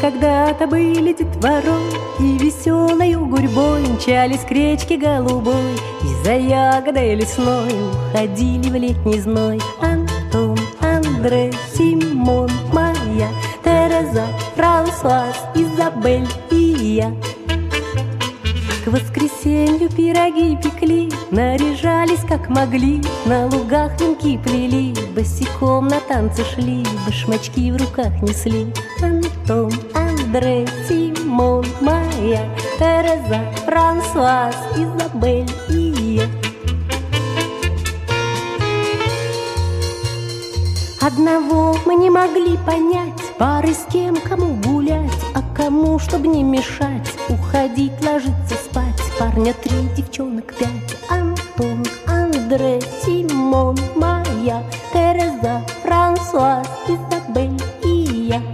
когда-то были детворой, и веселою гурьбой мчались к речке голубой, и за ягодой лесной уходили в летний зной. Антон, Андре, Симон, Майя, Тереза, Франсуаз, Изабель и я. К воскресенью пироги пекли, наряжались как могли, на лугах венки плели, босиком на танцы шли, башмачки в руках несли. Антон, Андре, Симон, Майя, Тереза, Франсуаз, Изабель и я. Одного мы не могли понять, пары с кем, кому гулять, а кому, чтобы не мешать, уходить, ложиться спать. Парня 3, девчонок 5. Антон, Андре, Симон, Майя, Тереза, Франсуаз, Изабель и я.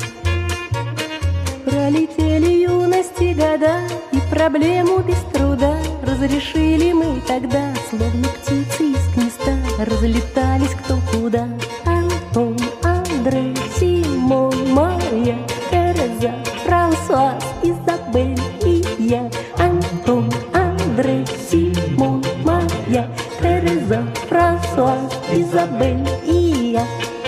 Пролетели юности года, и проблему без труда разрешили мы тогда, словно птицы из гнезда, разлетались кто куда. Антон, Андре, Симон, Майя, Тереза, Франсуаз, Изабель и я. Антон, Андре, Симон, Майя, Тереза, Франсуаз, Изабель и я.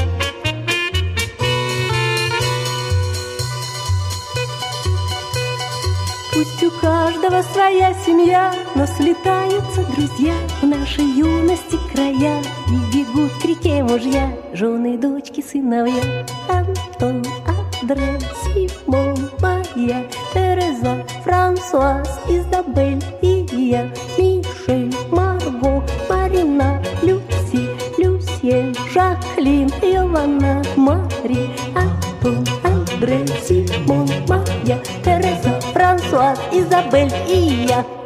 Пусть у каждого своя семья, но слетаются друзья в нашей юности края, и бегут к реке мужья, жены, дочки, сыновья. Антон, Андре, Симон, Майя, Тереза, Франсуаз, Изабель и я. Мишель, Марго, Марина, Люси, Люсьен, Жаклин, Йована, Мари. Антон, Андре, Симон, Майя, Тереза, Франсуаз, Изабель и я.